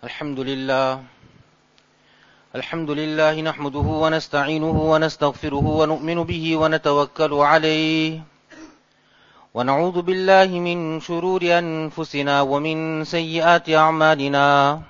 الحمد لله نحمده ونستعينه ونستغفره ونؤمن به ونتوكل عليه ونعوذ بالله من شرور أنفسنا ومن سيئات أعمالنا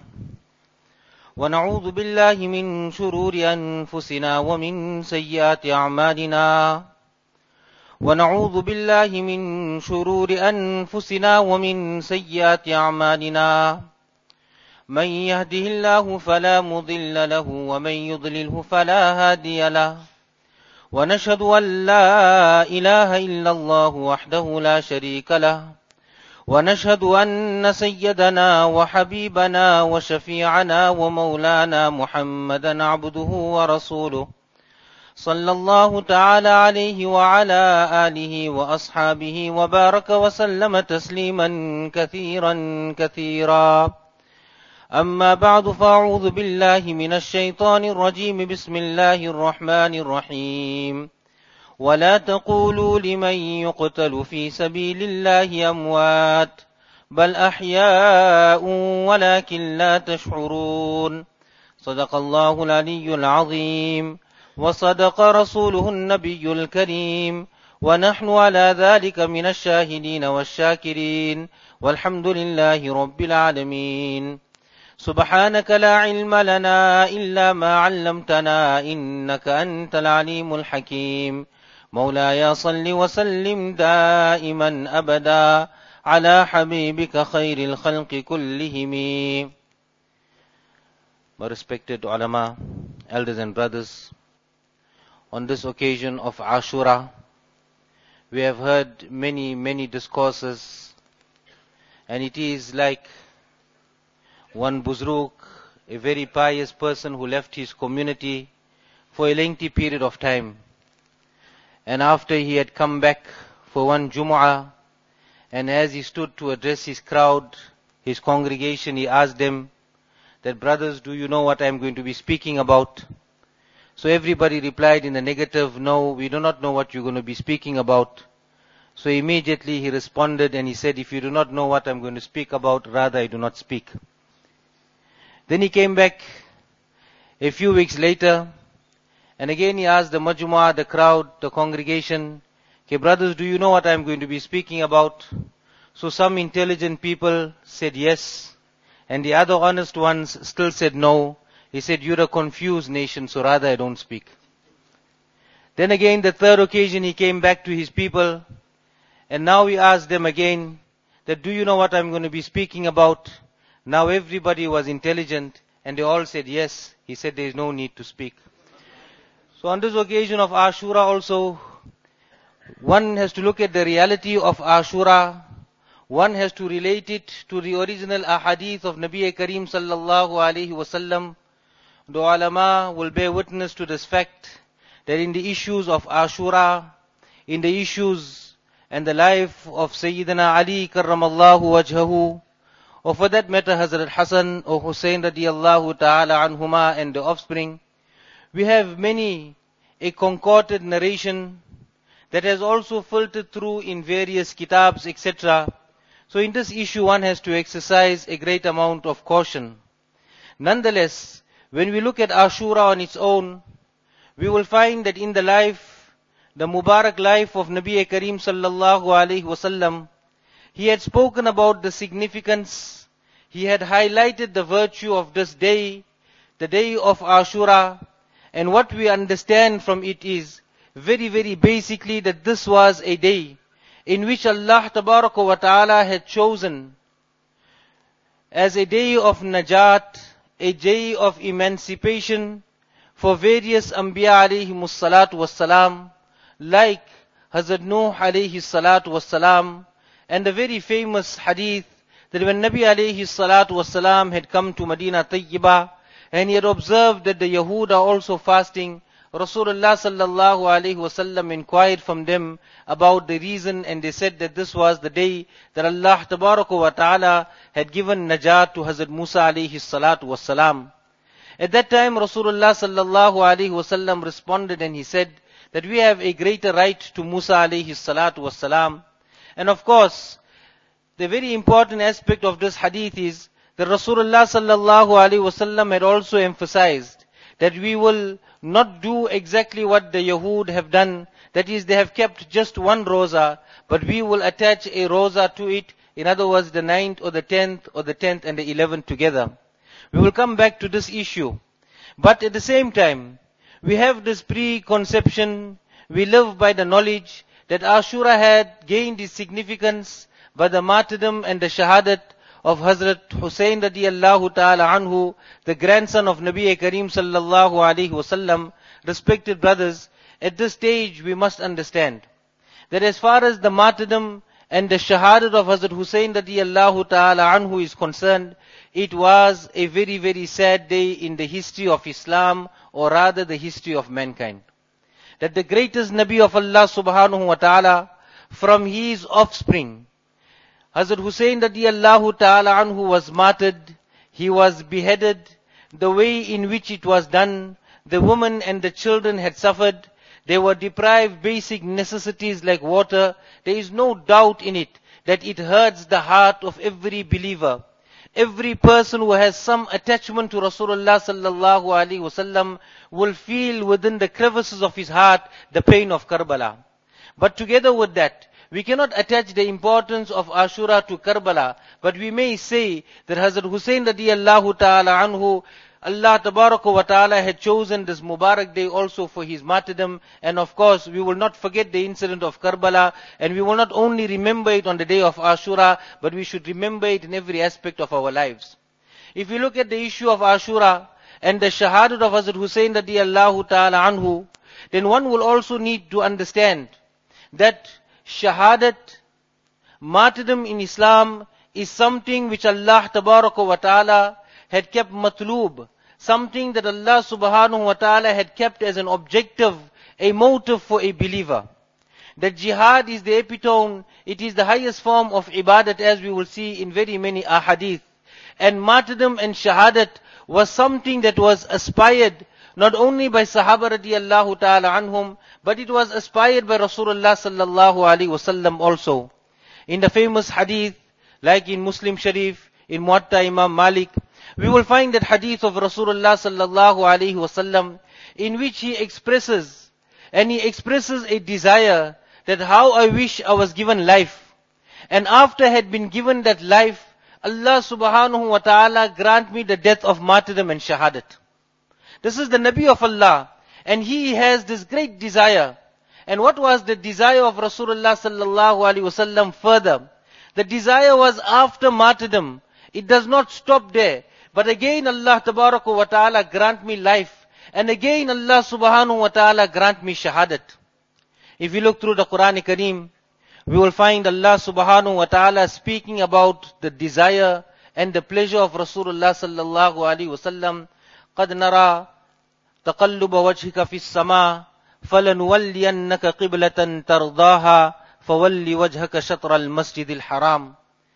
ونعوذ بالله من شرور أنفسنا ومن سيئات أعمالنا ونعوذ بالله من شرور أنفسنا ومن سيئات أعمالنا من يهده الله فلا مضل له ومن يضلله فلا هادي له ونشهد أن لا إله إلا الله وحده لا شريك له ونشهد أن سيدنا وحبيبنا وشفيعنا ومولانا محمدا عبده ورسوله صلى الله تعالى عليه وعلى آله وأصحابه وبارك وسلم تسليما كثيرا كثيرا أما بعد فأعوذ بالله من الشيطان الرجيم بسم الله الرحمن الرحيم ولا تقولوا لمن يقتل في سبيل الله أموات بل أحياء ولكن لا تشعرون صدق الله العلي العظيم وصدق رسوله النبي الكريم ونحن على ذلك من الشاهدين والشاكرين والحمد لله رب العالمين سبحانك لا علم لنا إلا ما علمتنا إنك أنت العليم الحكيم مولاي صل وسلم دائما أبدا على حبيبك خير الخلق كلهم. My respected ulama, elders and brothers, on this occasion of Ashura, we have heard many discourses, and it is like one Buzruk, a very pious person who left his community for a lengthy period of time. And after he had come back for one Jumu'ah, and as he stood to address his crowd, his congregation, he asked them that, brothers, do you know what I am going to be speaking about? So everybody replied in the negative, no, we do not know what you're going to be speaking about. So immediately he responded and he said, if you do not know what I'm going to speak about, rather I do not speak. Then he came back a few weeks later, and again he asked the majmu'ah, the crowd, the congregation, okay, brothers, do you know what I'm going to be speaking about? So some intelligent people said yes, and the other honest ones still said no. He said, you're a confused nation, so rather I don't speak. Then again, the third occasion, he came back to his people, and now he asked them again, that do you know what I'm going to be speaking about? Now everybody was intelligent and they all said yes. He said there is no need to speak. So on this occasion of Ashura also, one has to look at the reality of Ashura. One has to relate it to the original ahadith of Nabi Kareem sallallahu alaihi wasallam. The ulama will bear witness to this fact that in the issues of Ashura, in the issues and the life of Sayyidina Ali karramallahu wajhahu, or for that matter Hazrat Hassan or Hussein radiyallahu ta'ala anhuma and the offspring, we have many a concorded narration that has also filtered through in various kitabs, etc. So in this issue one has to exercise a great amount of caution. Nonetheless, when we look at Ashura on its own, we will find that in the life, the Mubarak life of Nabi Kareem sallallahu alaihi wasallam, he had spoken about the significance, he had highlighted the virtue of this day, the day of Ashura, and what we understand from it is very basically that this was a day in which Allah Tabaraka wa Ta'ala had chosen as a day of najat, a day of emancipation for various Anbiya alayhimus salatu wassalam, like Hazrat Nuh alayhi salatu wassalam, and the very famous hadith that when Nabi alayhi salatu wasalam had come to Medina Tayyibah and he had observed that the Yahud are also fasting, Rasulullah sallallahu alayhi wasallam inquired from them about the reason, and they said that this was the day that Allah tabaraka wa ta'ala had given najat to Hazrat Musa alayhi salatu wasalam. At that time Rasulullah sallallahu alayhi wasallam responded and he said that we have a greater right to Musa alayhi salatu wasalam. And of course, the very important aspect of this hadith is that Rasulullah sallallahu alaihi wasallam had also emphasized that we will not do exactly what the Yahud have done. That is, they have kept just one roza, but we will attach a roza to it. In other words, the 9th or the 10th or the 10th and the 11th together. We will come back to this issue. But at the same time, we have this preconception, we live by the knowledge that Ashura had gained its significance by the martyrdom and the shahadat of Hazrat Hussein radiyallahu ta'ala anhu, the grandson of Nabi Kareem sallallahu alaihi wasallam. Respected brothers, at this stage we must understand that as far as the martyrdom and the shahadat of Hazrat Hussein radiyallahu ta'ala anhu is concerned, it was a very, very sad day in the history of Islam, or rather the history of mankind. That the greatest Nabi of Allah subhanahu wa ta'ala, from his offspring, Hazrat Hussein radiyallahu ta'ala anhu was martyred, he was beheaded, the way in which it was done, the women and the children had suffered, they were deprived basic necessities like water. There is no doubt in it that it hurts the heart of every believer. Every person who has some attachment to Rasulullah sallallahu alaihi wasallam will feel within the crevices of his heart the pain of Karbala. But together with that, we cannot attach the importance of Ashura to Karbala, but we may say that Hazrat Hussein radiyallahu ta'ala anhu, Allah tabaraka wa ta'ala had chosen this Mubarak day also for his martyrdom, and of course we will not forget the incident of Karbala, and we will not only remember it on the day of Ashura, but we should remember it in every aspect of our lives. If we look at the issue of Ashura and the shahadat of Hazrat Hussein radiyallahu ta'ala anhu, then one will also need to understand that shahadat, martyrdom in Islam, is something which Allah tabaraka wa ta'ala had kept matlub, something that Allah subhanahu wa ta'ala had kept as an objective, a motive for a believer. That jihad is the epitome, it is the highest form of ibadat, as we will see in very many ahadith. And martyrdom and shahadat was something that was aspired not only by Sahaba radiyallahu ta'ala anhum, but it was aspired by Rasulullah sallallahu alaihi wasallam also. In the famous hadith, like in Muslim Sharif, in Muwatta Imam Malik, we will find that hadith of Rasulullah sallallahu alaihi wasallam, in which he expresses a desire that how I wish I was given life. And after I had been given that life, Allah subhanahu wa ta'ala grant me the death of martyrdom and shahadat. This is the Nabi of Allah, and he has this great desire. And what was the desire of Rasulullah sallallahu alaihi wasallam further? The desire was after martyrdom. It does not stop there. But again Allah tabaraka wa ta'ala grant me life. And again Allah subhanahu wa ta'ala grant me shahadat. If we look through the Quran Kareem, we will find Allah subhanahu wa ta'ala speaking about the desire and the pleasure of Rasulullah sallallahu alaihi wasallam. قَدْ نَرَى تَقَلُّبَ وَجْهِكَ فِي السَّمَاءِ فَلَنُوَلِّيَنَّكَ قِبْلَةً تَرْضَاهَا فَوَلِّ وَجْهَكَ شَطْرَ الْمَسْجِدِ الْحَرَامِ.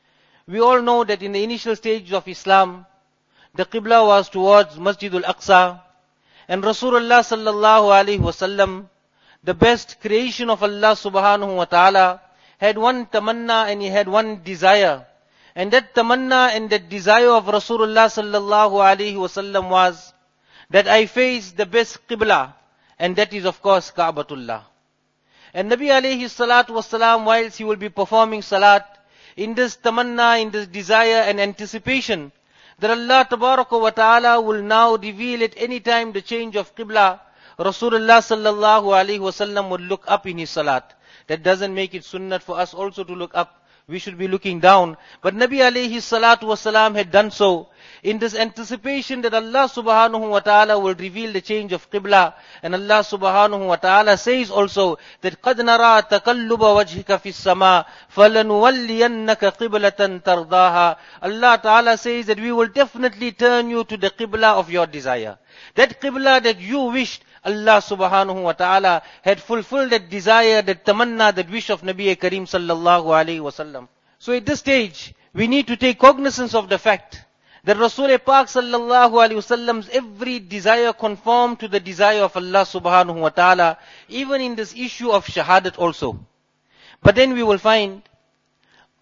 We all know that in the initial stage of Islam, the Qibla was towards Masjidul Aqsa, and Rasulullah sallallahu alaihi wasallam, the best creation of Allah subhanahu wa ta'ala, had one tamanna and he had one desire. And that tamanna and that desire of Rasulullah sallallahu alaihi wasallam was that I face the best Qibla, and that is of course Ka'batullah. And Nabi alayhi salatu wasalam, whilst he will be performing salat, in this tamanna, in this desire and anticipation, that Allah tabaraka wa ta'ala will now reveal at any time the change of Qibla, Rasulullah sallallahu alaihi wasallam would look up in his salat. That doesn't make it sunnat for us also to look up. We should be looking down. But Nabi alayhi salatu wasalam had done so in this anticipation that Allah subhanahu wa ta'ala will reveal the change of Qibla. And Allah subhanahu wa ta'ala says also that قَدْ نَرَى تَقَلُّبَ وَجْهِكَ فِي السَّمَاءِ فَلَنُوَلِّيَنَّكَ قِبْلَةً تَرْضَاهَا. Allah ta'ala says that we will definitely turn you to the Qibla of your desire. That Qibla that you wished, Allah subhanahu wa ta'ala had fulfilled that desire, that tamanna, that wish of Nabi Kareem sallallahu alayhi wasallam. So at this stage, we need to take cognizance of the fact that Rasul Pak sallallahu alayhi wasallam's every desire conformed to the desire of Allah subhanahu wa ta'ala, even in this issue of shahadat also. But then we will find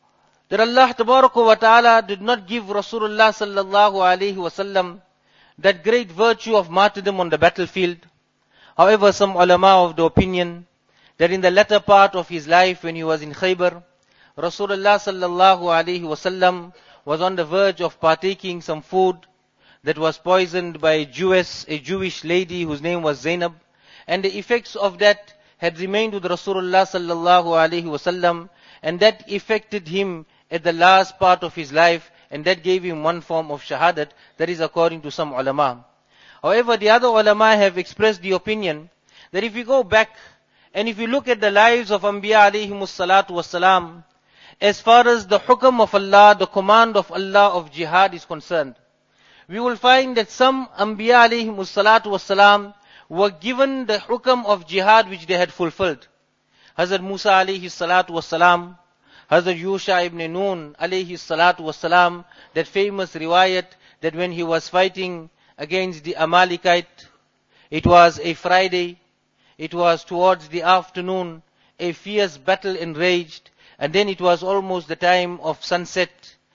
that Allah Tabaraka wa Ta'ala did not give Rasulullah sallallahu alaihi wasallam that great virtue of martyrdom on the battlefield. However, some ulama of the opinion that in the latter part of his life when he was in Khaybar, Rasulullah sallallahu alaihi wasallam was on the verge of partaking some food that was poisoned by a Jewish lady whose name was Zainab, and the effects of that had remained with Rasulullah sallallahu alaihi wasallam, and that affected him at the last part of his life, and that gave him one form of shahadat. That is according to some ulama. However, the other ulama have expressed the opinion that if we go back and if we look at the lives of Anbiya alayhimus salatu wassalam, as far as the hukam of Allah, the command of Allah of jihad is concerned, we will find that some Anbiya alayhimus salatu wassalam were given the hukam of jihad which they had fulfilled. Hazrat Musa alayhi salatu wassalam, Hazrat Yusha ibn Nun alayhi salatu wassalam, that famous riwayat that when he was fighting against the Amalekite, it was a Friday, it was towards the afternoon, a fierce battle enraged, and then it was almost the time of sunset.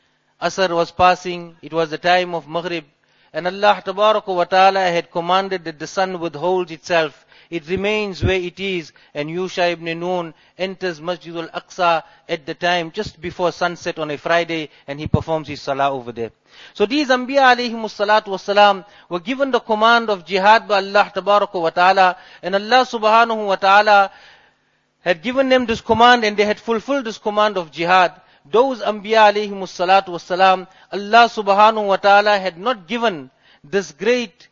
Asr was passing, it was the time of Maghrib, and Allah Tabaraka wa Ta'ala had commanded that the sun withholds itself. It remains where it is, and Yusha ibn Nun enters Masjid al-Aqsa at the time just before sunset on a Friday, and he performs his salah over there. So these Anbiya alayhimus salatu wassalam were given the command of jihad by Allah Tabaraka wa Ta'ala, and Allah subhanahu wa ta'ala had given them this command, and they had fulfilled this command of jihad. Those Anbiya alayhimus salatu wassalam, Allah subhanahu wa ta'ala had not given this great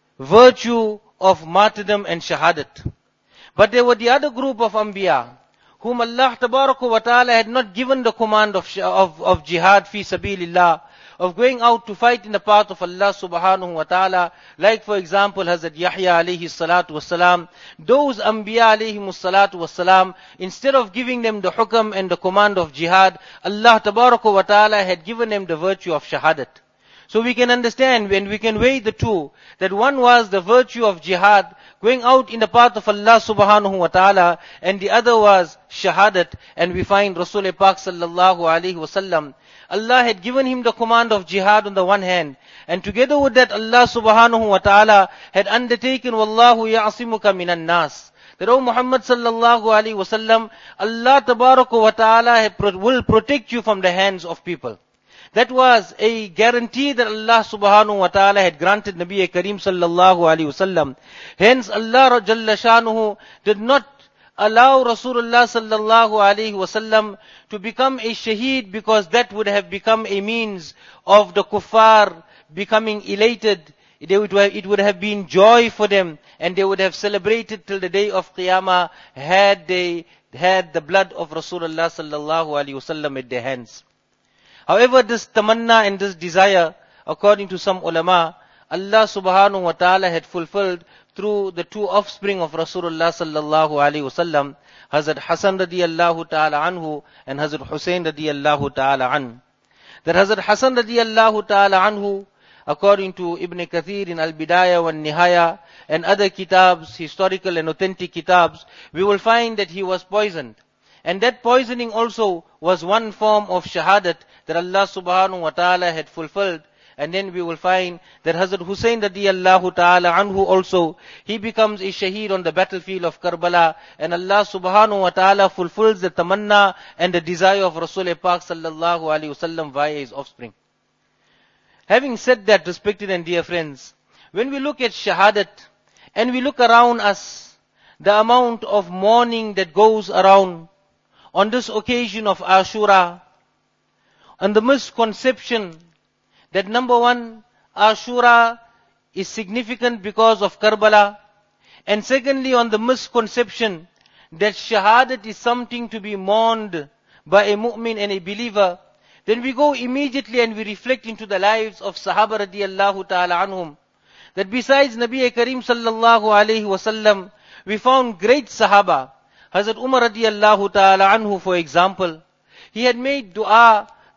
virtue of martyrdom and shahadat. But there were the other group of Anbiya, whom Allah Tabaraka wa Ta'ala had not given the command of jihad fi sabilillah, of going out to fight in the path of Allah subhanahu wa ta'ala, like for example Hazrat Yahya alayhi salatu wassalam. Those Anbiya alayhimus salatu wassalam, instead of giving them the hukam and the command of jihad, Allah Tabaraka wa Ta'ala had given them the virtue of shahadat. So we can understand when we can weigh the two, that one was the virtue of jihad, going out in the path of Allah subhanahu wa ta'ala, and the other was shahadat. And we find Rasul Pak sallallahu alaihi wasallam, Allah had given him the command of jihad on the one hand, and together with that Allah subhanahu wa ta'ala had undertaken, Wallahu ya'asimuka minan nas, that O Muhammad sallallahu alaihi wasallam, Allah tabaraka wa ta'ala will protect you from the hands of people. That was a guarantee that Allah subhanahu wa ta'ala had granted Nabi Kareem sallallahu alaihi wasallam. Hence Allah Jalla Shanuhu did not allow Rasulullah sallallahu alaihi wasallam to become a shaheed, because that would have become a means of the kuffar becoming elated. It would have been joy for them, and they would have celebrated till the day of Qiyamah had they had the blood of Rasulullah sallallahu alaihi wasallam at their hands. However, this tamanna and this desire, according to some ulama, Allah subhanahu wa ta'ala had fulfilled through the two offspring of Rasulullah sallallahu alaihi wasallam, Hazrat Hasan radiyallahu ta'ala anhu and Hazrat Hussein radiyallahu ta'ala anhu. That Hazrat Hasan radiyallahu ta'ala anhu, according to Ibn Kathir in Al-Bidayah wa Nihaya and other kitabs, historical and authentic kitabs, we will find that he was poisoned. And that poisoning also was one form of shahadat that Allah subhanahu wa ta'ala had fulfilled. And then we will find that Hazrat Hussein radiyallahu ta'ala anhu also, he becomes a shaheed on the battlefield of Karbala, and Allah subhanahu wa ta'ala fulfills the tamanna and the desire of Rasul Pak sallallahu alaihi wasallam via his offspring. Having said that, respected and dear friends, when we look at shahadat and we look around us, the amount of mourning that goes around on this occasion of Ashura, and the misconception that number one, Ashura is significant because of Karbala, and secondly on the misconception that shahadat is something to be mourned by a mu'min and a believer, then we go immediately and we reflect into the lives of Sahaba radiyallahu ta'ala anhum, that besides Nabi Kareem sallallahu alayhi wasallam, we found great Sahaba. Hazrat Umar radiyallahu ta'ala anhu, for example, he had made dua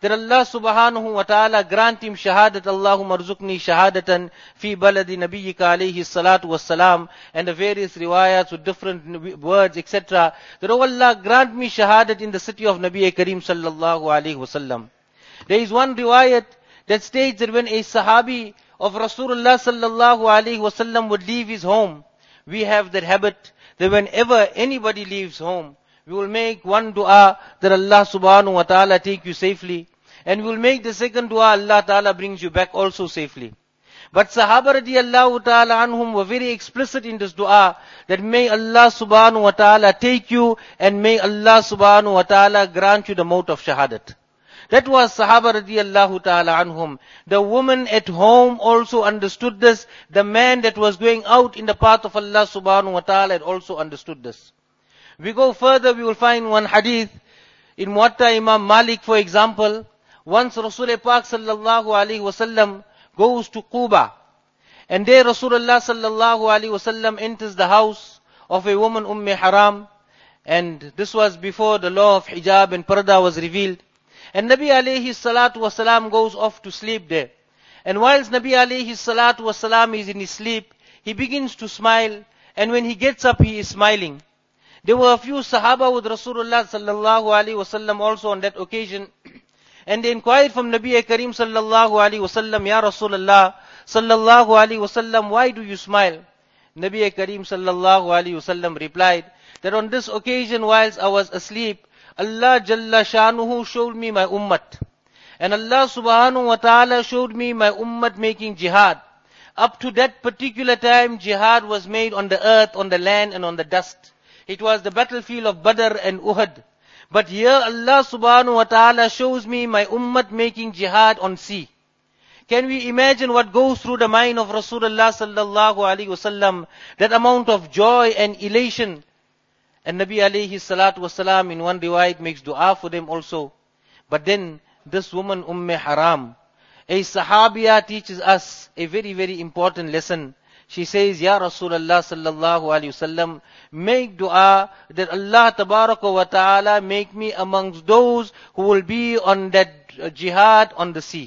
that Allah subhanahu wa ta'ala grant him shahadat, Allahumma rzuqni shahadatan fi baladi nabiyyika alayhi salatu wassalam, and the various riwayats with different words, etc. That, oh Allah, grant me shahadat in the city of Nabi Kareem sallallahu alayhi wasallam. There is one riwayat that states that when a sahabi of Rasulullah sallallahu alayhi wasallam would leave his home, we have that habit that whenever anybody leaves home, we will make one dua that Allah subhanahu wa ta'ala take you safely. And we will make the second dua, Allah ta'ala brings you back also safely. But Sahaba radiallahu ta'ala anhum were very explicit in this dua, that may Allah subhanahu wa ta'ala take you, and may Allah subhanahu wa ta'ala grant you the maut of shahadat. That was Sahaba radiallahu ta'ala anhum. The woman at home also understood this. The man that was going out in the path of Allah subhanahu wa ta'ala had also understood this. We go further, we will find one hadith in Muwatta Imam Malik, for example. Once Rasul Pak sallallahu alaihi wasallam goes to Quba, and there Rasulullah sallallahu alaihi wasallam enters the house of a woman, Haram, and this was before the law of hijab and parda was revealed. And Nabi alayhi salatu wasalam goes off to sleep there. And whilst Nabi alayhi salatu wasalam is in his sleep, he begins to smile, and when he gets up, he is smiling. There were a few Sahaba with Rasulullah sallallahu alaihi wasallam also on that occasion. And they inquired from Nabi Kareem sallallahu alaihi wasallam, Ya Rasulullah sallallahu alaihi wasallam, why do you smile? Nabi Kareem sallallahu alaihi wasallam replied that on this occasion, whilst I was asleep, Allah Jalla Shanuhu showed me my ummat. And Allah subhanahu wa ta'ala showed me my ummat making jihad. Up to that particular time, jihad was made on the earth, on the land, and on the dust. It was the battlefield of Badr and Uhud. But here Allah subhanahu wa ta'ala shows me my ummat making jihad on sea. Can we imagine what goes through the mind of Rasulullah sallallahu alaihi wasallam? That amount of joy and elation. And Nabi alayhi salatu wasalam in one riwayat makes dua for them also. But then this woman Haram, a Sahabiya, teaches us a very, very important lesson. She says, Ya Rasulullah sallallahu alaihi wasallam, make dua that Allah tabaraka wa ta'ala make me amongst those who will be on that jihad on the sea.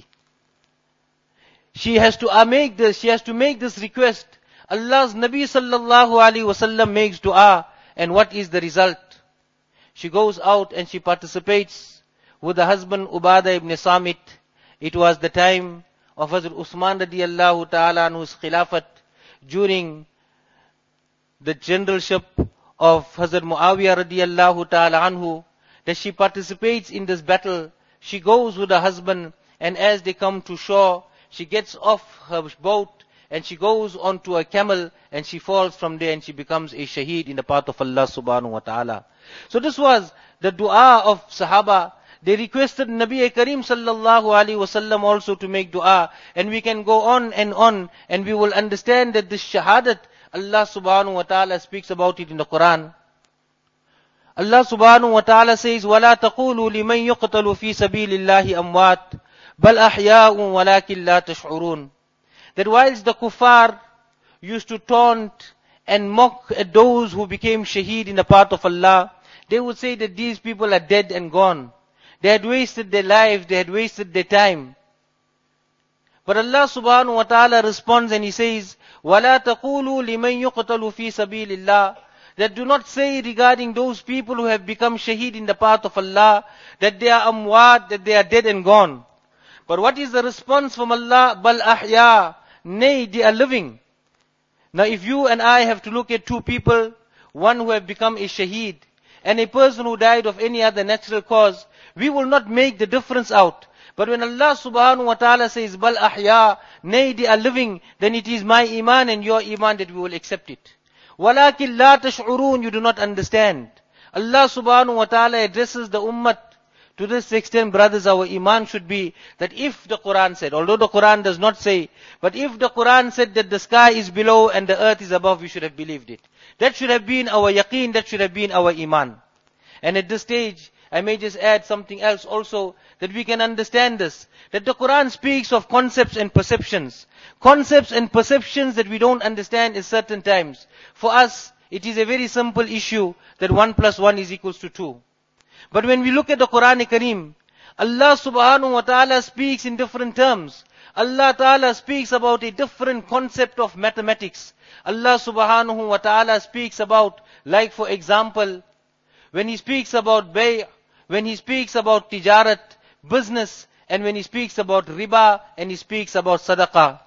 She has to make this request. Allah's Nabi sallallahu alaihi wasallam makes dua, and what is the result? She goes out and she participates with the husband Ubadah ibn Samit. It was the time of Hazrat Uthman radiyallahu ta'ala anhu's khilafat, during the generalship of Hazrat Muawiyah radiyallahu ta'ala anhu, that she participates in this battle. She goes with her husband, and as they come to shore, she gets off her boat and she goes onto a camel, and she falls from there and she becomes a shaheed in the path of Allah subhanahu wa ta'ala. So this was the dua of Sahaba. They requested Nabi Kareem sallallahu alaihi wasallam also to make dua, and we can go on, and we will understand that this shahadat, Allah subhanahu wa ta'ala speaks about it in the Quran. Allah subhanahu wa ta'ala says, وَلَا تَقُولُوا لِمَنْ يُقْتَلُ فِي سَبِيلِ اللَّهِ أَمْوَاتٍ بَلْ أَحْيَاءٌ وَلَكِنْ لَا تَشْعُرُونَ. That whilst the kuffar used to taunt and mock at those who became shaheed in the path of Allah, they would say that these people are dead and gone. They had wasted their lives, they had wasted their time. But Allah subhanahu wa ta'ala responds and He says, وَلَا تَقُولُوا لِمَنْ يُقْتَلُ فِي سَبِيلِ اللَّهِ. That do not say regarding those people who have become shaheed in the path of Allah, that they are amwat, that they are dead and gone. But what is the response from Allah? بَلْ أَحْيَا. Nay, they are living. Now if you and I have to look at two people, one who have become a shaheed, and a person who died of any other natural cause, we will not make the difference out. But when Allah subhanahu wa ta'ala says, Bal ahya, nay, they are living, then it is my iman and your iman that we will accept it. Walakin la tash'urun, you do not understand. Allah subhanahu wa ta'ala addresses the ummah to this extent. Brothers, our iman should be that if the Quran said, although the Quran does not say, but if the Quran said that the sky is below and the earth is above, we should have believed it. That should have been our yaqeen, that should have been our iman. And at this stage, I may just add something else also, that we can understand this, that the Quran speaks of concepts and perceptions. Concepts and perceptions that we don't understand at certain times. For us, it is a very simple issue that 1 + 1 is equals to 2. But when we look at the Quran Kareem, Allah subhanahu wa ta'ala speaks in different terms. Allah ta'ala speaks about a different concept of mathematics. Allah subhanahu wa ta'ala speaks about, like for example, when He speaks about bay', when He speaks about tijarat, business, and when He speaks about riba, and He speaks about sadaqah.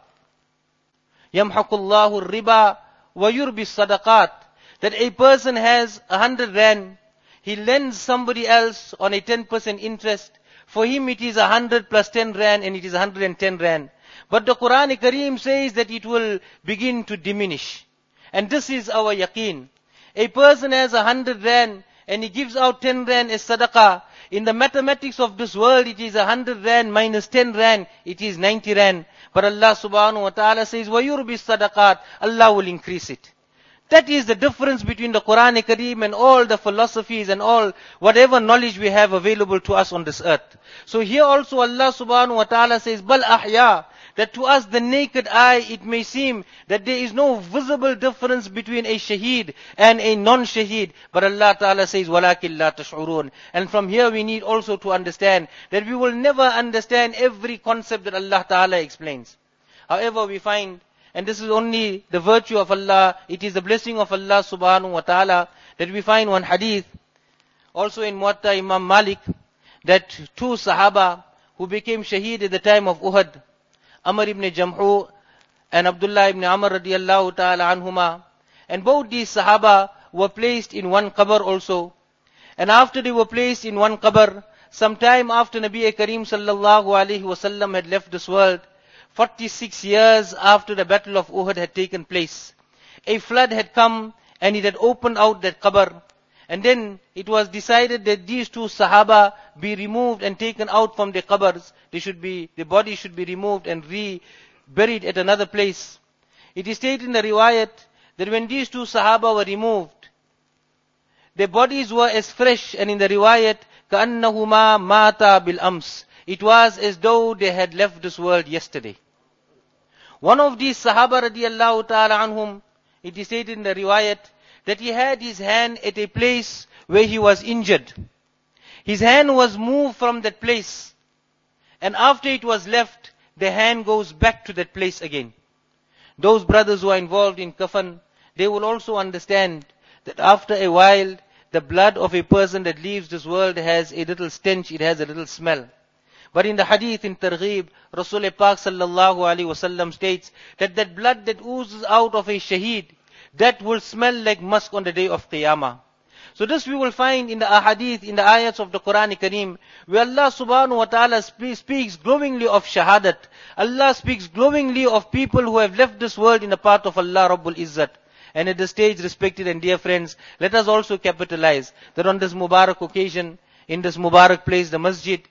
Yamhaqullahu riba wa yurbi sadaqat. That a person has 100 rand, he lends somebody else on a 10% interest. For him it is 100 plus 10 rand and it is 110 rand. But the Quran Kareem says that it will begin to diminish. And this is our yaqeen. A person has 100 rand and he gives out 10 rand as sadaqah. In the mathematics of this world, it is 100 rand minus 10 rand, it is 90 rand. But Allah subhanahu wa ta'ala says, وَيُرْبِ الصَّدَقَاتِ, Allah will increase it. That is the difference between the Quran Kareem and all the philosophies and all whatever knowledge we have available to us on this earth. So here also Allah subhanahu wa ta'ala says, Bal ahya, that to us the naked eye it may seem that there is no visible difference between a shaheed and a non-shaheed. But Allah ta'ala says, وَلَكِنْ لَا تَشْعُرُونَ. And from here we need also to understand that we will never understand every concept that Allah ta'ala explains. However, we find, and this is only the virtue of Allah, it is the blessing of Allah subhanahu wa ta'ala, that we find one hadith, also in Muwatta Imam Malik, that two Sahaba who became shaheed at the time of Uhud, Amr ibn Jam'u and Abdullah ibn Amr radiyallahu ta'ala anhuma, and both these Sahaba were placed in one qabr also. And after they were placed in one qabr, sometime after Nabi Kareem sallallahu alayhi wasallam had left this world, 46 years after the battle of Uhud had taken place, a flood had come and it had opened out that qabr. And then it was decided that these two Sahaba be removed and taken out from their qabrs. The body should be removed and buried at another place. It is stated in the riwayat that when these two Sahaba were removed, their bodies were as fresh, and in the riwayat, كَأَنَّهُمَا مَاتَا بِالْأَمْسِ. It was as though they had left this world yesterday. One of these Sahaba radiyallahu ta'ala anhum, it is stated in the riwayat, that he had his hand at a place where he was injured. His hand was moved from that place. And after it was left, the hand goes back to that place again. Those brothers who are involved in kafan, they will also understand that after a while, the blood of a person that leaves this world has a little stench, it has a little smell. But in the hadith in Targhib, Rasul Pak sallallahu alaihi wasallam states that that blood that oozes out of a shaheed, that will smell like musk on the day of Qiyamah. So this we will find in the ahadith, in the ayats of the Quran Kareem, where Allah subhanahu wa ta'ala speaks glowingly of shahadat. Allah speaks glowingly of people who have left this world in the path of Allah Rabbul Izzat. And at this stage, respected and dear friends, let us also capitalize that on this Mubarak occasion, in this Mubarak place, the masjid,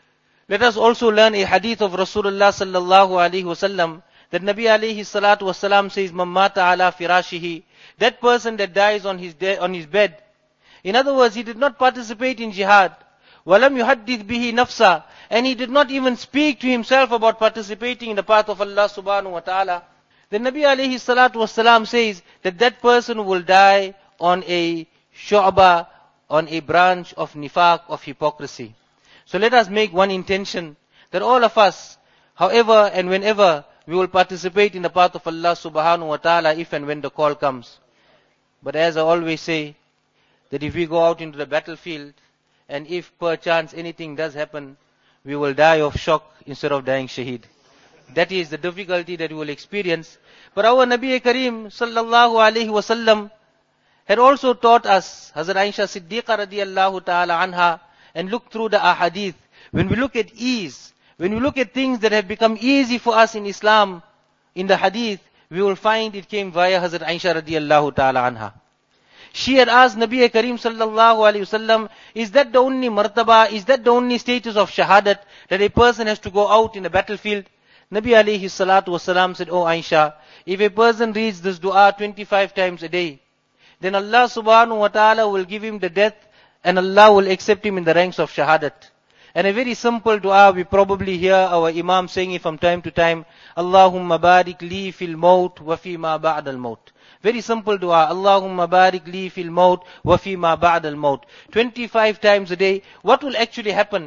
let us also learn a hadith of Rasulullah sallallahu alaihi wasallam, that Nabi alayhi salatu wasalam says, Mammata ala firashihi, that person that dies on his bed. In other words, he did not participate in jihad. Walam yuhaddith bihi nafsa, and he did not even speak to himself about participating in the path of Allah subhanahu wa ta'ala. Then Nabi alayhi salatu wasalam says that that person will die on a shu'ba, on a branch of nifaq, of hypocrisy. So let us make one intention that all of us, however and whenever, we will participate in the path of Allah subhanahu wa ta'ala if and when the call comes. But as I always say, that if we go out into the battlefield and if perchance anything does happen, we will die of shock instead of dying shaheed. That is the difficulty that we will experience. But our Nabi Kareem sallallahu alaihi wasallam had also taught us, Hazrat Aisha Siddiqa radiyallahu ta'ala anha, and look through the ahadith. When we look at ease, when we look at things that have become easy for us in Islam, in the hadith, we will find it came via Hazrat Aisha radiyallahu ta'ala anha. She had asked Nabi Kareem sallallahu alayhi wasallam, is that the only martaba, is that the only status of shahadat, that a person has to go out in the battlefield? Nabi alayhi salatu wasalam said, oh Aisha, if a person reads this dua 25 times a day, then Allah subhanahu wa ta'ala will give him the death and Allah will accept him in the ranks of shahadat. And a very simple dua, we probably hear our Imam saying it from time to time, Allahumma barik li fil maut wa fi ma ba'd al maut. Very simple dua, Allahumma barik li fil maut wa fi ma ba'd al maut. 25 times a day. What will actually happen?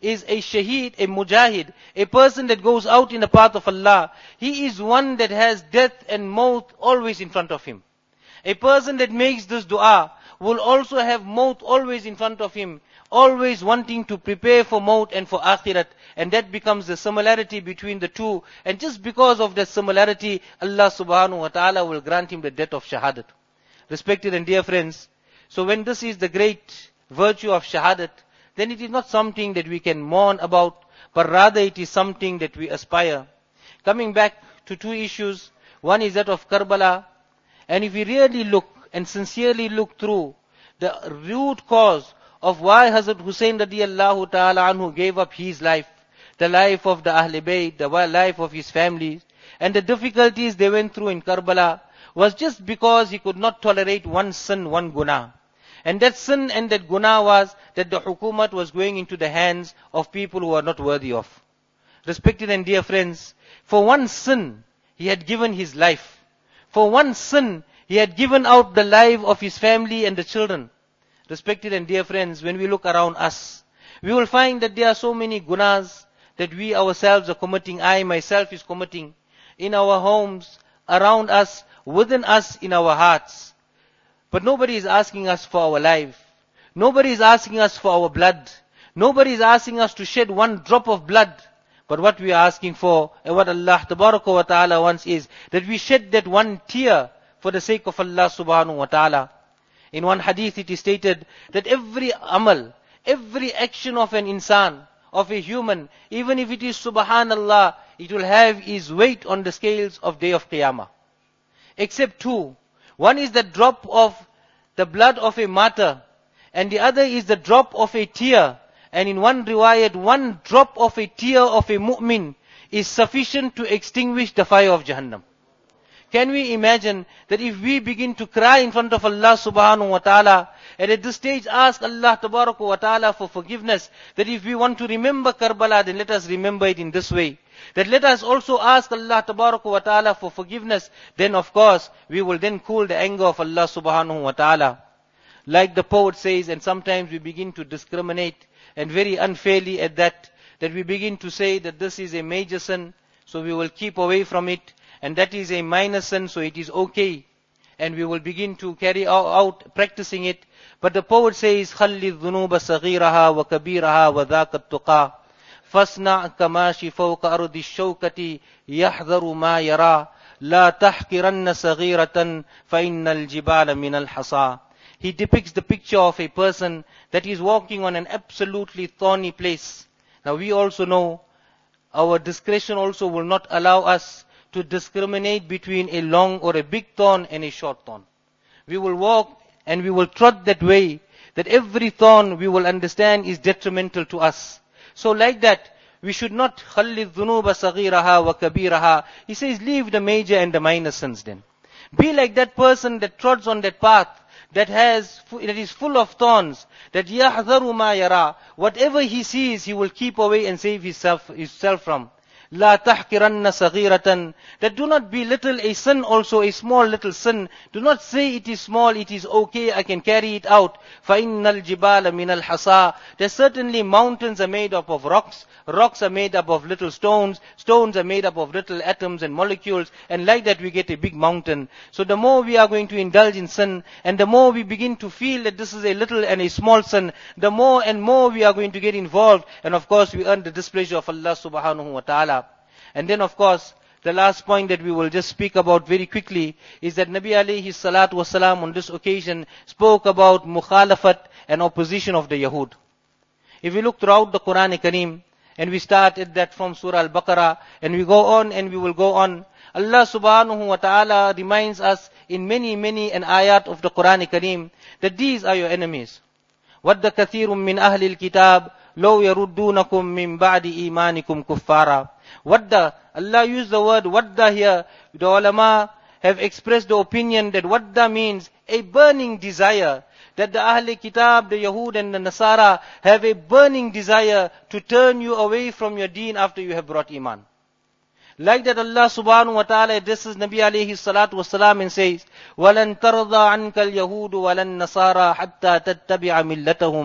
is a shaheed, a mujahid, a person that goes out in the path of Allah. He is one that has death and maut always in front of him. A person that makes this dua will also have maut always in front of him, always wanting to prepare for maut and for akhirat. And that becomes the similarity between the two. And just because of that similarity, Allah subhanahu wa ta'ala will grant him the death of shahadat. Respected and dear friends, so when this is the great virtue of shahadat, then it is not something that we can mourn about, but rather it is something that we aspire. Coming back to two issues, one is that of Karbala, and if we really look and sincerely look through the root cause of why Hazrat Hussain radiyallahu ta'ala anhu gave up his life, the life of the Ahl Bayt, the life of his family, and the difficulties they went through in Karbala, was just because he could not tolerate one sin, one guna. And that sin and that guna was that the hukumat was going into the hands of people who are not worthy of. Respected and dear friends, for one sin, he had given his life. For one sin, he had given out the life of his family and the children. Respected and dear friends, when we look around us, we will find that there are so many gunas that we ourselves are committing. I myself is committing in our homes, around us, within us, in our hearts. But nobody is asking us for our life. Nobody is asking us for our blood. Nobody is asking us to shed one drop of blood. But what we are asking for, and what Allah Tabaraka wa Ta'ala wants, is that we shed that one tear for the sake of Allah Subhanahu wa Ta'ala. In one hadith it is stated that every amal, every action of an insan, of a human, even if it is Subhanallah, it will have its weight on the scales of Day of Qiyamah. Except two. One is the drop of the blood of a martyr, and the other is the drop of a tear. And in one riwayat, one drop of a tear of a mu'min is sufficient to extinguish the fire of Jahannam. Can we imagine that if we begin to cry in front of Allah subhanahu wa ta'ala, and at this stage ask Allah tabaraka wa ta'ala for forgiveness, that if we want to remember Karbala, then let us remember it in this way. That let us also ask Allah tabaraka wa ta'ala for forgiveness, then of course, we will then cool the anger of Allah subhanahu wa ta'ala. Like the poet says, and sometimes we begin to discriminate, and very unfairly at that we begin to say that this is a major sin, so we will keep away from it, and that is a minor sin, so it is okay. And we will begin to carry out practicing it. But the poet says, خَلِّ الذُّنُوبَ صَغِيرَهَا وَكَبِيرَهَا وَذَاكَ التُّقَى فَاصْنَعْ كَمَاشِ فَوْقَ أَرْضِ الشَّوْكَةِ يَحْذَرُ مَا يَرَى لَا تَحْقِرَنَّ صَغِيرَةً فَإِنَّ الْجِبَالَ مِنَ الْحَصَى. He depicts the picture of a person that is walking on an absolutely thorny place. Now we also know, our discretion also will not allow us to discriminate between a long or a big thorn and a short thorn. We will walk and we will trot that way, that every thorn we will understand is detrimental to us. So like that, we should not خَلِّ الذُّنُوبَ صَغِيرَهَا وَكَبِيرَهَا. He says, leave the major and the minor sins then. Be like that person that trots on that path, that is full of thorns, that يَحْذَرُ مَا يَرَى. Whatever he sees, he will keep away and save himself from. La tahkiranna saghiratan. That do not belittle a sin also, a small little sin. Do not say it is small, it is okay, I can carry it out. فَإِنَّ الْجِبَالَ مِنَ الْحَصَى. There certainly mountains are made up of rocks. Rocks are made up of little stones. Stones are made up of little atoms and molecules. And like that we get a big mountain. So the more we are going to indulge in sin, and the more we begin to feel that this is a little and a small sin, the more and more we are going to get involved. And of course we earn the displeasure of Allah subhanahu wa ta'ala. And then of course, the last point that we will just speak about very quickly is that Nabi alayhi salatu wasalam on this occasion spoke about mukhalafat and opposition of the Yahud. If we look throughout the Quran Kareem, and we start at that from Surah Al-Baqarah, and we go on and we will go on, Allah subhanahu wa ta'ala reminds us in many an ayat of the Quran Kareem that these are your enemies. وَدَّ كَثِيرٌ مِّنْ أَهْلِ الْكِتَابِ لَوْ يَرُدُّونَكُمْ مِّن بَعْدِ إِيمَانِكُمْ كُفَّارًا. Wadda, Allah used the word wadda here. The ulama have expressed the opinion that wadda means a burning desire. That the Ahl Kitab, the Yahud and the Nasara have a burning desire to turn you away from your deen after you have brought iman. Like that Allah subhanahu wa ta'ala addresses Nabi alayhi salatu wasalam and says, وَلَن تَرْضَى عَنْكَ الْيَهُودُ وَلَن نَّصَارَى حَتَّى تَتَّبِعَ مِلَّتَهُمْ.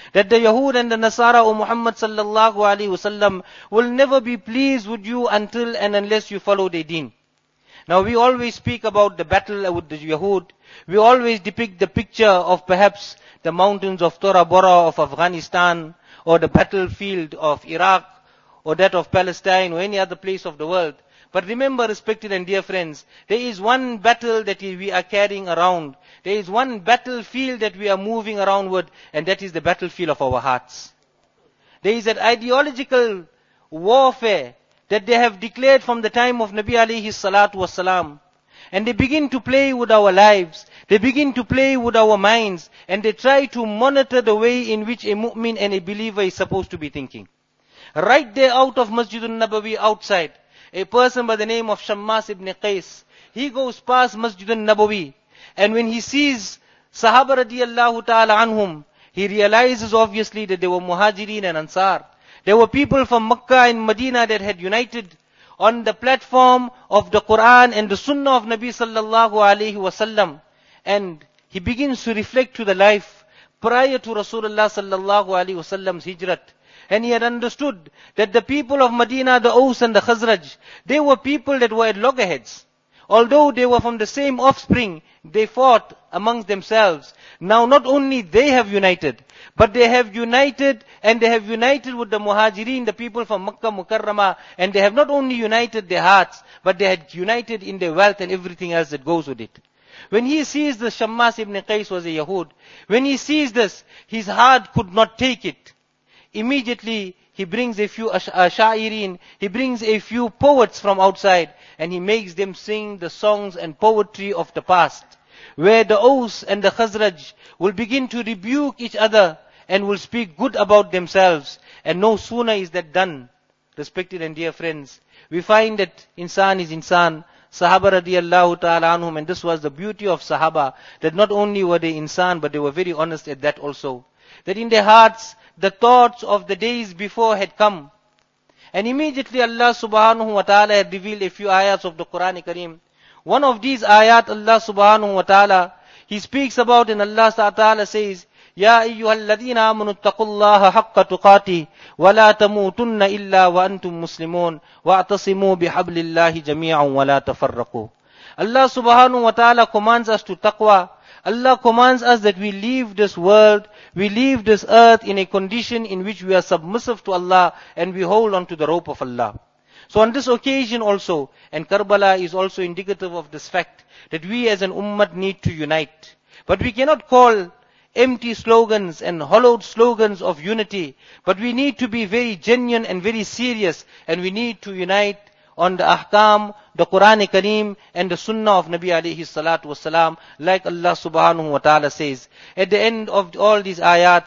that the Yahud and the Nasara, O Muhammad sallallahu alaihi wasallam, will never be pleased with you until and unless you follow their deen. Now we always speak about the battle with the Yahud. We always depict the picture of perhaps the mountains of Tora Bora of Afghanistan, or the battlefield of Iraq, or that of Palestine, or any other place of the world. But remember, respected and dear friends, there is one battle that we are carrying around. There is one battlefield that we are moving around with, and that is the battlefield of our hearts. There is an ideological warfare that they have declared from the time of Nabi alayhi salatu wasalam. And they begin to play with our lives. They begin to play with our minds. And they try to monitor the way in which a mu'min and a believer is supposed to be thinking. Right there out of Masjid al-Nabawi outside, a person by the name of Shammas ibn Qais, he goes past Masjid al-Nabawi. And when he sees Sahaba radiyallahu ta'ala anhum, he realizes obviously that they were Muhajirin and Ansar. There were people from Makkah and Medina that had united on the platform of the Quran and the Sunnah of Nabi sallallahu alaihi wasallam. And he begins to reflect to the life prior to Rasulullah sallallahu alaihi wasallam's hijrat. And he had understood that the people of Medina, the Aus and the Khazraj, they were people that were at loggerheads. Although they were from the same offspring, they fought amongst themselves. Now not only they have united, but they have united, and they have united with the Muhajirin, the people from Makkah Mukarramah, and they have not only united their hearts, but they had united in their wealth and everything else that goes with it. When he sees the Shammas ibn Qais was a Yahud, when he sees this, his heart could not take it. Immediately, he brings a few sha'irin, he brings a few poets from outside, and he makes them sing the songs and poetry of the past, where the Aus and the Khazraj will begin to rebuke each other and will speak good about themselves. And no sooner is that done, respected and dear friends, we find that insan is insan. Sahaba radiyallahu ta'ala anhum, and this was the beauty of Sahaba, that not only were they insan, but they were very honest at that also. That in their hearts, the thoughts of the days before had come. And immediately Allah subhanahu wa ta'ala had revealed a few ayats of the Quran Kareem. One of these ayat, Allah subhanahu wa ta'ala, He speaks about, and Allah ta'ala says, Ya ayyuhalladhina amanu taqullaha haqqa tuqatih, wa la tamutunna illa wa antum muslimun, wa atasimu bihablillahi jami'an wa la tafarraqu. Allah subhanahu wa ta'ala commands us to taqwa. Allah commands us that we leave this world, we leave this earth in a condition in which we are submissive to Allah and we hold on to the rope of Allah. So on this occasion also, and Karbala is also indicative of this fact, that we as an ummah need to unite. But we cannot call empty slogans and hollowed slogans of unity, but we need to be very genuine and very serious, and we need to unite on the ahkam, the Quran Kareem, and the Sunnah of Nabi alayhi salatu wasalam, like Allah subhanahu wa ta'ala says. At the end of all these ayat,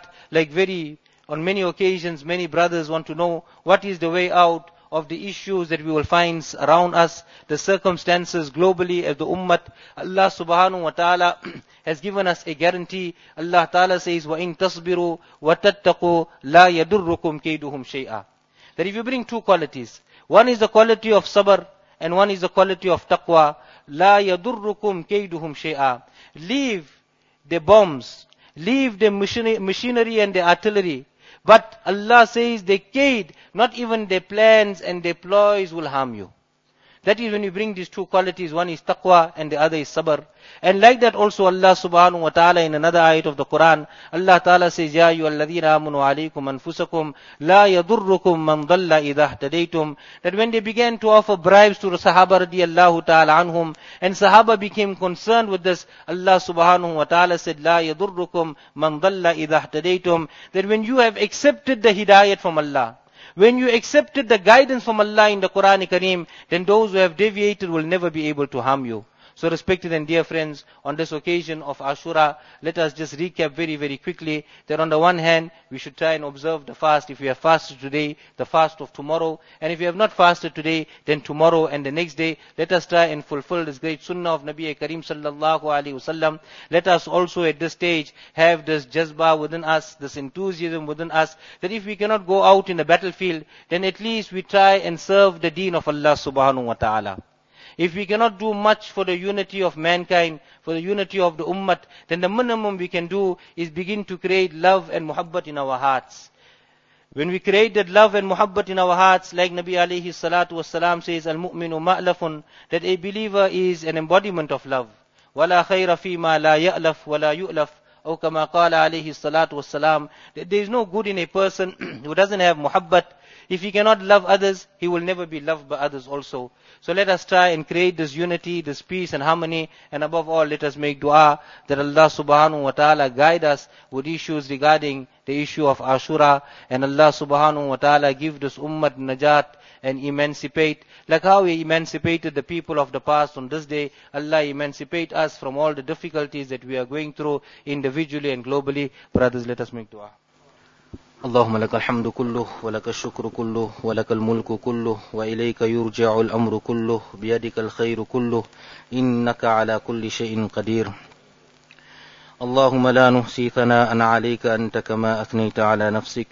on many occasions, many brothers want to know what is the way out of the issues that we will find around us, the circumstances globally as the ummah. Allah subhanahu wa ta'ala has given us a guarantee. Allah ta'ala says, وَإِن تَصْبِرُوا وَتَتَّقُوا لَا يَدُرُّكُمْ كَيْدُهُمْ شَيْئًا. That if you bring two qualities, one is the quality of sabr, and one is the quality of taqwa. La yadurrukum kayduhum shay'a. Leave the bombs, leave the machinery and the artillery. But Allah says their kaid, not even their plans and their ploys will harm you. That is when you bring these two qualities, one is taqwa and the other is sabr. And like that also Allah subhanahu wa ta'ala in another ayat of the Quran, Allah ta'ala says, Ya ayyuhalladhina amanu alaykum anfusakum, la yadurrukum man dhalla idha ihtadaytum. That when they began to offer bribes to the Sahaba radiyallahu ta'ala anhum, and Sahaba became concerned with this, Allah subhanahu wa ta'ala said, La yadurrukum man dhalla idha ihtadaytum. That when you have accepted the hidayat from Allah, when you accepted the guidance from Allah in the Quran Kareem, then those who have deviated will never be able to harm you. So respected and dear friends, on this occasion of Ashura, let us just recap very, very quickly that on the one hand, we should try and observe the fast. If we have fasted today, the fast of tomorrow. And if we have not fasted today, then tomorrow and the next day, let us try and fulfill this great sunnah of Nabi Kareem sallallahu alaihi wasallam. Let us also at this stage have this jazba within us, this enthusiasm within us, that if we cannot go out in the battlefield, then at least we try and serve the deen of Allah subhanahu wa ta'ala. If we cannot do much for the unity of mankind, for the unity of the ummah, then the minimum we can do is begin to create love and muhabbat in our hearts. When we create that love and muhabbat in our hearts, like Nabi alayhi salatu wasalam says, al-mu'minu ma'lafun, that a believer is an embodiment of love. وَلَا خَيْرَ فِي مَا لَا يَأْلَفْ وَلَا يُؤْلَفْ أو كما قال عليه الصلاة والسلام. There is no good in a person who doesn't have muhabbat. If he cannot love others, he will never be loved by others also. So let us try and create this unity, this peace and harmony, and above all, let us make dua that Allah subhanahu wa ta'ala guide us with issues regarding the issue of Ashura, and Allah subhanahu wa ta'ala give this ummah najat and emancipate. Like how He emancipated the people of the past, on this day, Allah emancipate us from all the difficulties that we are going through individually and globally. Brothers, let us make dua. اللهم لك الحمد كله ولك الشكر كله ولك الملك كله وإليك يرجع الأمر كله بيدك الخير كله إنك على كل شيء قدير. اللهم لا نحصي ثناء عليك أنت كما أثنيت على نفسك.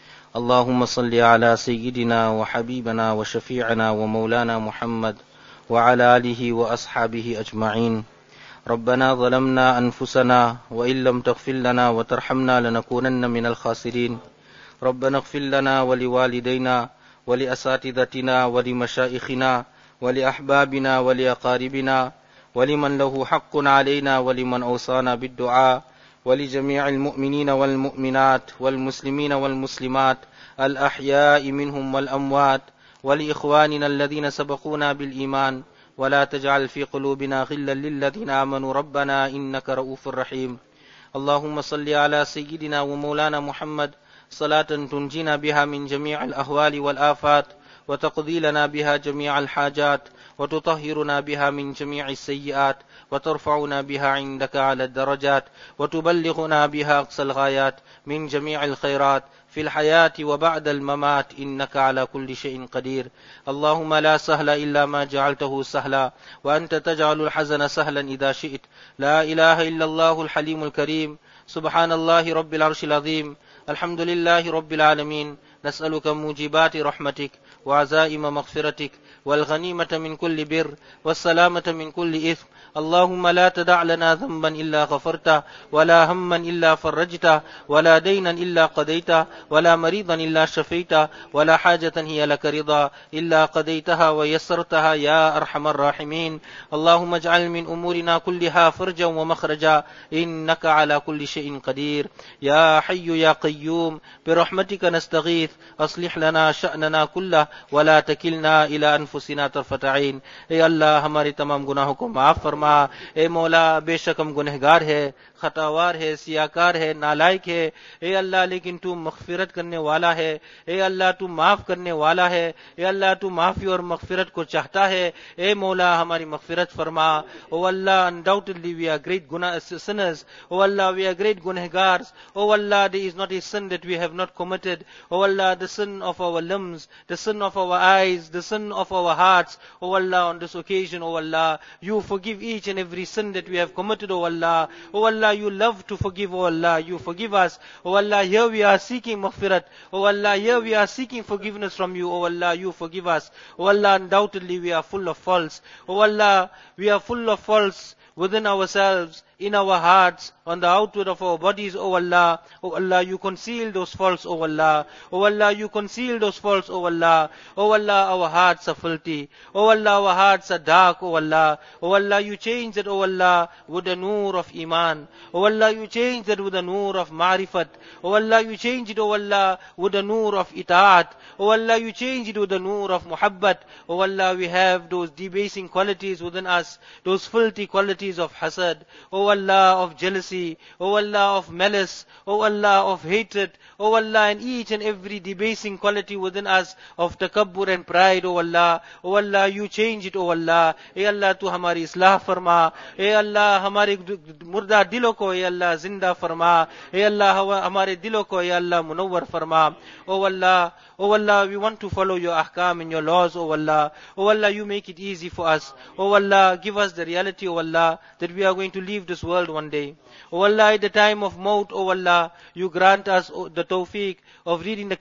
اللهم صل على سيدنا وحبيبنا وشفيعنا ومولانا محمد وعلى آله وأصحابه أجمعين. ربنا ظلمنا أنفسنا وإن لم تغفر لنا وترحمنا لنكونن من الخاسرين. ربنا اغفر لنا ولوالدينا ولأساتذتنا ولمشائخنا ولأحبابنا ولأقاربنا ولمن له حق علينا ولمن أوصانا بالدعاء ولجميع المؤمنين والمؤمنات والمسلمين والمسلمات الأحياء منهم والأموات ولإخواننا الذين سبقونا بالإيمان ولا تجعل في قلوبنا غلا للذين آمنوا ربنا إنك رؤوف رحيم. اللهم صل على سيدنا ومولانا محمد صلاة تنجينا بها من جميع الأهوال والآفات وتقضي لنا بها جميع الحاجات وتطهرنا بها من جميع السيئات وترفعنا بها عندك على الدرجات وتبلغنا بها أقصى الغايات من جميع الخيرات في الحياة وبعد الممات إنك على كل شيء قدير. اللهم لا سهل إلا ما جعلته سهلا وأنت تجعل الحزن سهلا إذا شئت. لا إله إلا الله الحليم الكريم. سبحان الله رب العرش العظيم. الحمد لله رب العالمين. نسألك موجبات رحمتك وعزائم مغفرتك والغنيمة من كل بر والسلامة من كل إثم. اللهم لا تدع لنا ذنبا إلا غفرته ولا هما إلا فرجته ولا دينا إلا قضيته ولا مريضا إلا شفيته ولا حاجة هي لك رضا إلا قضيتها ويسرتها يا أرحم الراحمين. اللهم اجعل من أمورنا كلها فرجا ومخرجا إنك على كل شيء قدير. يا حي يا قيوم برحمتك نستغيث أصلح لنا شأننا كله ولا تكلنا إلى أنفسنا طرفة عين. اے اللہ ہمارے تمام گناہوں کو معاف فرما. اے مولا بے شک ہم گنہگار ہے, خطاوار ہے, سیاکار ہے, نالائق ہے. اے اللہ لیکن تو مغفرت کرنے والا ہے. اے اللہ تو معاف کرنے والا ہے. اے اللہ تو معافی اور مغفرت کو چاہتا ہے. اے مولا ہماری مغفرت فرما. او اللہ undoubtedly we are great sinners. O Allah, we are great gunahgars. O Allah, there is not a sin that we have not committed. O Allah, the sin of our limbs, the sin of our eyes, the sin of our hearts. O Allah, on this occasion, O Allah, you forgive each and every sin that we have committed, O Allah. O Allah, you love to forgive, O Allah, you forgive us. O Allah, here we are seeking maghfirat. O Allah, here we are seeking forgiveness from you. O Allah, you forgive us. O Allah, undoubtedly we are full of faults. O Allah, we are full of faults within ourselves, in our hearts, on the outward of our bodies, O Allah. O Allah, you conceal those faults, O Allah. O Allah, you conceal those faults, O Allah. O Allah, our hearts are filthy. O Allah, our hearts are dark, O Allah. O Allah, you change it, O Allah, with the nur of Iman. O Allah, you change it with the nur of Ma'rifat. O Allah, you change it, O Allah, with the nur of Itaat. O Allah, you change it with the nur of Muhabbat. O Allah, we have those debasing qualities within us, those filthy qualities of hasad. O Allah, of jealousy. O Allah, of malice. O Allah, of hatred. O Allah, and each and every debasing quality within us of takabbur and pride, O Allah. O Allah, you change it, O Allah. E Allah, tu hamari islah farma. E Allah, hamare murda dilo ko, E Allah, zinda farma. E Allah, hamare dilo ko, E Allah, munawwar farma. O Allah, we want to follow your ahkam and your laws, O Allah. O Allah, you make it easy for us. O Allah, give us the reality, O Allah, that we are going to leave this world one day. O Allah, at the time of maut, O Allah, you grant us the tawfiq of reading the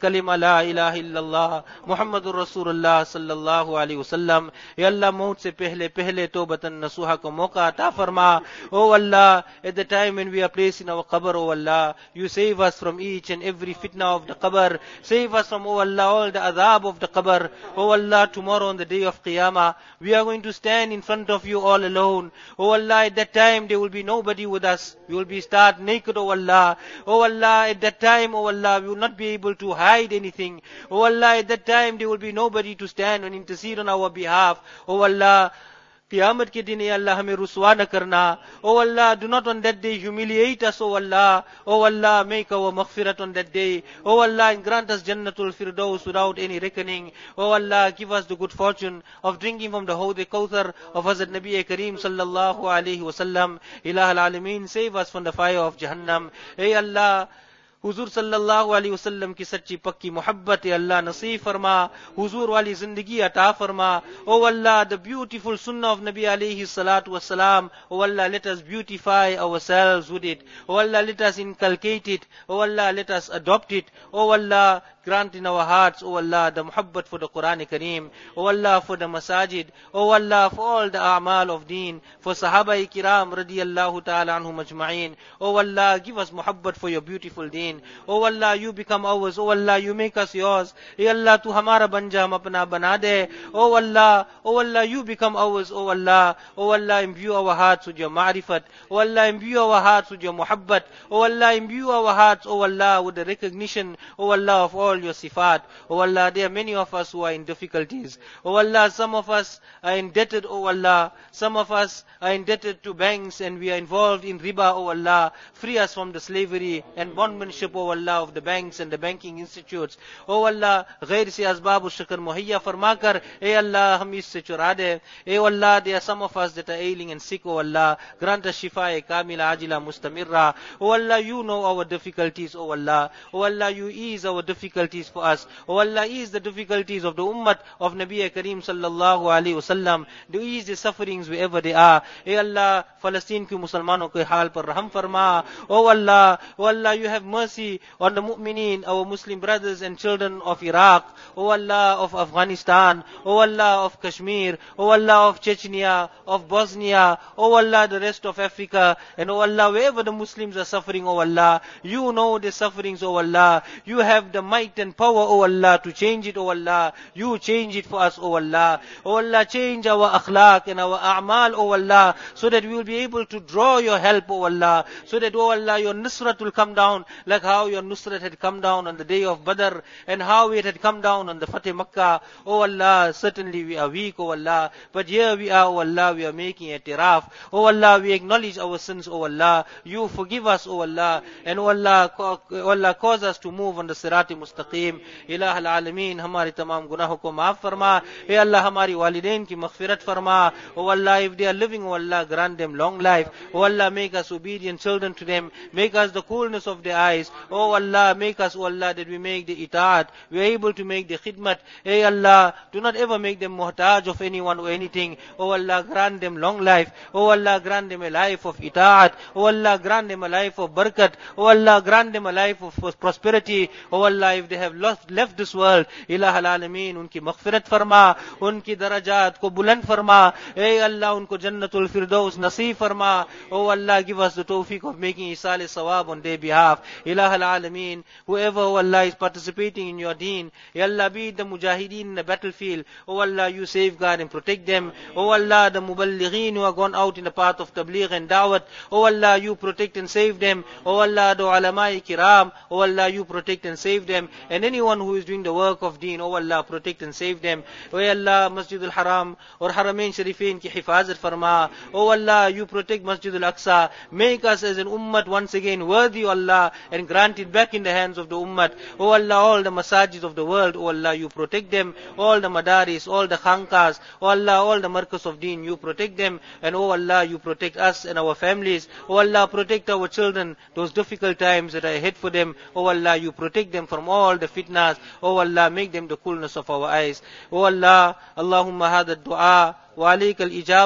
kalima la ilaha illallah Muhammadur Rasulullah sallallahu alaihi wasallam. Ya Allah, maut se pehle pehle tawbatan nasuha ko mauka ata farma. Oh Allah, at the time when we are placed in our qabr, oh Allah, you save us from each and every fitna of the qabr. Save us from, oh Allah, all the adhab of the qabr. Oh Allah, tomorrow on the day of Qiyamah, we are going to stand in front of you all alone. Oh Allah, at that time there will be nobody with us. We will be start naked, oh Allah. Oh Allah, at that time, oh Allah, we will not be able to hide anything. Oh Allah, at that time there will be nobody to stand and intercede on our behalf. Oh Allah, Qiyamah ke din, ya Allah, hame ruswa na karna. Oh Allah, do not on that day humiliate us, oh Allah. Oh Allah, make our maghfirat on that day. Oh Allah, and grant us Jannatul Firdaus without any reckoning. Oh Allah, give us the good fortune of drinking from the Hawd Kauthar of Hazrat Nabi Kareem sallallahu alaihi wasallam. Ilah al-Alameen, save us from the fire of Jahannam. Hey Allah, हुजूर सल्लल्लाहु अलैहि वसल्लम की सच्ची पक्की मोहब्बत अल्लाह नसीब फरमा, हुजूर वाली जिंदगी अता फरमा. O Allah, the beautiful sunnah of Nabi alayhi salatu wasalam, O Allah, let us beautify ourselves with it. O Allah, let us inculcate it. O Allah, let us adopt it. O Allah, grant in our hearts, O Allah, the muhabbat for the Quran Kareem. O Allah, for the masajid. O Allah, for all the a'mal of deen, for Sahaba Kiram radiyallahu ta'ala anhum ajma'in. O Allah, give us muhabbat for your beautiful deen. O Allah, you become ours. O Allah, you make us yours. Ya Allah, tu hamara ban ja, hum apna bana de. O Allah, you become ours. O Allah, imbue our hearts with your ma'rifat. O Allah, imbue our hearts with your muhabbat. O Allah, imbue our hearts, O Allah, with the recognition, O Allah, of all your sifat. O Allah, there are many of us who are in difficulties. O Allah, some of us are indebted, O Allah. Some of us are indebted to banks and we are involved in riba, O Allah. Free us from the slavery and bondmanship, O Allah, of the banks and the banking institutes. O Allah, ghair se asbab shukr muhayya farma kar. Ey Allah, hum isse chura de. Ey Allah, there are some of us that are ailing and sick, O Allah. Grant us shifa kamila ajila mustamirra. O Allah, you know our difficulties, O Allah. O Allah, you ease our difficulties for us. O Allah, ease the difficulties of the ummah of Nabi Kareem sallallahu alaihi wasallam. Do ease the sufferings wherever they are. Ey Allah, Palestine ki Muslimanon ke haal par raham farma. O Allah, you have mercy on the mu'mineen, our Muslim brothers and children of Iraq. O Allah, of Afghanistan. O Allah, of Kashmir. O Allah, of Chechnya, of Bosnia. O Allah, the rest of Africa. And O Allah, wherever the Muslims are suffering, O Allah, you know the sufferings, O Allah. You have the might and power, O Allah, to change it, O Allah. You change it for us, O Allah. O Allah, change our akhlaq and our a'mal, O Allah, so that we will be able to draw your help, O Allah. So that, O Allah, your nusrat will come down like how your nusrat had come down on the day of Badr and how it had come down on the Fateh Makkah. O Allah, certainly we are weak, O Allah, but here we are, O Allah, we are making a tiraf. O Allah, we acknowledge our sins, O Allah. You forgive us, O Allah, and O Allah, cause us to move on the Sirati Mustaqim. Ilah al-Alameen, hamari tamam gunahon ko maaf farma. Hey Allah, hamari walidain ki maghfirat farma. O Allah, if they are living, O Allah, grant them long life. O Allah, make us obedient children to them. Make us the coolness of their eyes. Oh Allah, make us, O Allah, that we make the itaat. We are able to make the khidmat. Hey Allah, do not ever make them muhtaj of anyone or anything. Oh Allah, grant them long life. Oh Allah, grant them a life of itaat. Oh Allah, grant them a life of barakat. Oh Allah, grant them a life of prosperity. Oh Allah, if they have left this world, Ilah al-Alameen, unki maghfirat farma, unki darajat ko buland farma. Hey Allah, unko Jannatul Firdaus nasib farma. Oh Allah, give us the tawfiq of making isal sawab on their behalf. Ilah al-Alameen, whoever, oh Allah, is participating in your deen, Ya Allah, be the mujahideen in the battlefield. Oh Allah, you safeguard and protect them. Oh Allah, the muballighin who are gone out in the path of tabligh and da'wat, oh Allah, you protect and save them. Oh Allah, the ulama kiram, oh Allah, you protect and save them. And anyone who is doing the work of deen, oh Allah, protect and save them. Oh Allah, Masjid al-Haram or Haramain Sharifin ki hifazat farma. Oh Allah, you protect Masjid al-Aqsa. Make us as an ummah once again worthy, Allah, and grant it back in the hands of the ummah. Oh Allah, all the masajid of the world, oh Allah, you protect them. All the madaris, all the khankas, oh Allah, all the markas of deen, you protect them. And oh Allah, you protect us and our families. Oh Allah, protect our children, those difficult times that are ahead for them. Oh Allah, you protect them from all the fitnas. Oh Allah, make them the coolness of our eyes. Oh Allah, Allahumma hada du'a wa alayka al-ijaba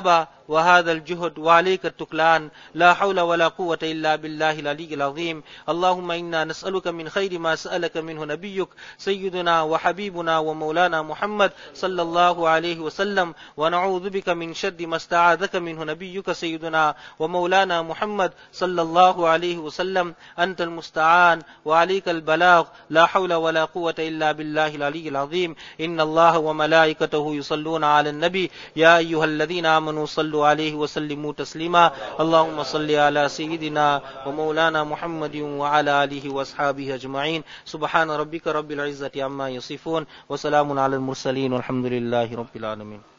وهذا الجهد وعليك التكلان، لا حول ولا قوة إلا بالله العلي العظيم. اللهم إنا نسألك من خير ما سألك منه نبيك سيدنا وحبيبنا ومولانا محمد صلى الله عليه وسلم، ونعوذ بك من شر ما استعاذك منه نبيك سيدنا ومولانا محمد صلى الله عليه وسلم. أنت المستعان وعليك البلاغ، لا حول ولا قوة إلا بالله العلي العظيم. إن الله وملائكته يصلون على النبي يا أيها الذين آمنوا صلوا عليه وسلموا تسليما. اللهم صل على سيدنا ومولانا محمد وعلى آله وأصحابه أجمعين. سبحان ربك رب العزة عما يصفون وسلام على المرسلين والحمد لله رب العالمين.